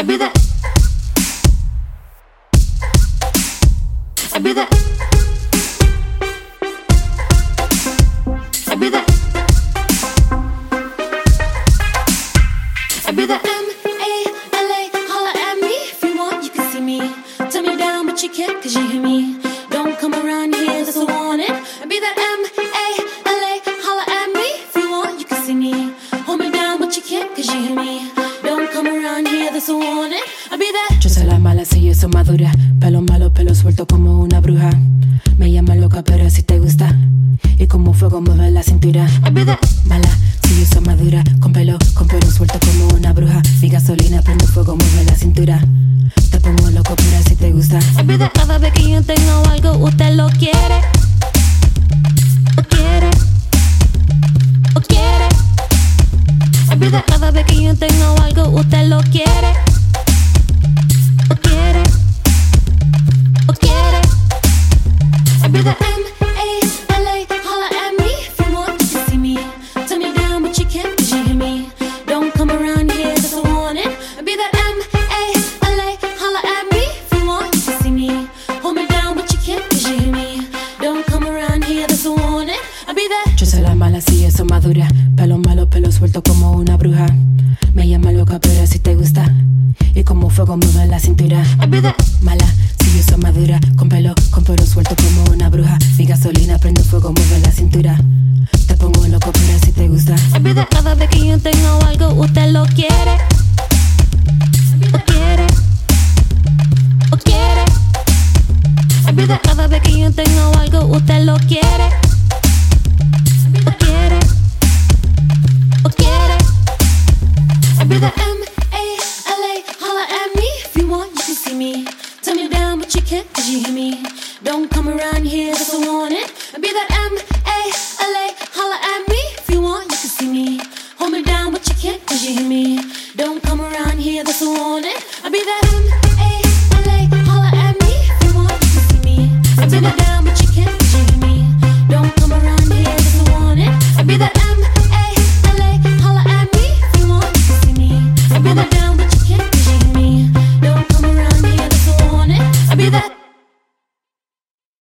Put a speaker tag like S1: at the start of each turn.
S1: be that. I be that. I be that. I be that. M-A-L-A, holla at me. If you want, you can see me. Turn me down, but you can't, cause you hear me. Don't come around here, that's a warning. I be that M-A-L-A, holla at me. If you want, you can see me. Hold me down, but you can't, cause you hear me. Don't come around here, that's a warning. I be that.
S2: Yo soy la mala, si yo soy madura. Pelo malo, pelo suelto como una bruja. Me llama loca, pero si te gusta. Y como fuego mueve la cintura.
S1: I be that.
S2: Mala, si yo soy madura. Con pelo suelto como una bruja. Mi gasolina prende fuego, mueve la cintura. Te pongo loco, pero si te gusta.
S1: I be that.
S3: Cada vez que yo tengo algo, usted lo quiere. O quiere. O quiere.
S1: I be that.
S3: Cada vez que yo tengo algo, usted lo quiere. O quiere. O quiere.
S1: I be that. M-A-L-A, holla at me. If you want, you can see me. Turn me down, but you can't, cause you hear me. Don't come around here, that's a warning. I be that. M-A-L-A, holla at me. If you want, you can see me. Hold me down, but you can't, cause you hear me. Don't come around here, that's a warning. I be that.
S2: Yo soy la mala, si yo soy madura. Pelo malo, pelo suelto como una bruja. Me llama loca, pero si te gusta. Y como fuego mueve la cintura.
S1: I be that.
S2: Mala, si yo soy madura. Con pelo suelto como una bruja. Mi gasolina prende fuego, mueve la cintura. Te pongo loco, pero si te gusta.
S1: I be that.
S3: Cada vez que yo tengo algo, usted lo quiere. O quiere. O quiere.
S1: I be that.
S3: Cada vez que yo tengo algo, usted lo quiere. O quiere. O quiere.
S1: I be that. M-A-L-A, holla at me. If you want, you can see me. Turn me down, but you can't, cause you hear me. Don't come around here, that's a warning. I be that. M-A-L-A, holla at me. If you want, you can see me. Hold me down, but you can't, cause you hear me. Don't come around here, that's a warning. I be that.